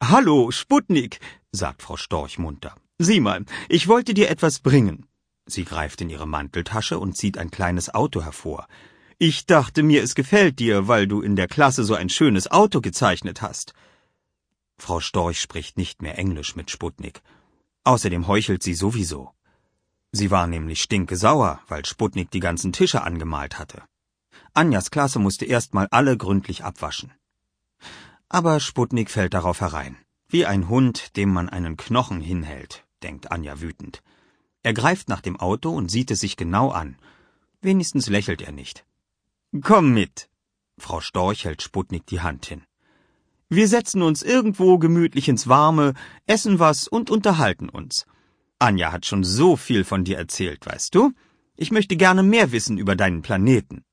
Hallo, Sputnik, sagt Frau Storch munter. Sieh mal, ich wollte dir etwas bringen. Sie greift in ihre Manteltasche und zieht ein kleines Auto hervor. Ich dachte mir, es gefällt dir, weil du in der Klasse so ein schönes Auto gezeichnet hast. Frau Storch spricht nicht mehr Englisch mit Sputnik. Außerdem heuchelt sie sowieso. Sie war nämlich stinkesauer, weil Sputnik die ganzen Tische angemalt hatte. Anjas Klasse musste erst mal alle gründlich abwaschen. Aber Sputnik fällt darauf herein. Wie ein Hund, dem man einen Knochen hinhält, denkt Anja wütend. Er greift nach dem Auto und sieht es sich genau an. Wenigstens lächelt er nicht. Komm mit. Frau Storch hält Sputnik die Hand hin. Wir setzen uns irgendwo gemütlich ins Warme, essen was und unterhalten uns. Anja hat schon so viel von dir erzählt, weißt du? Ich möchte gerne mehr wissen über deinen Planeten.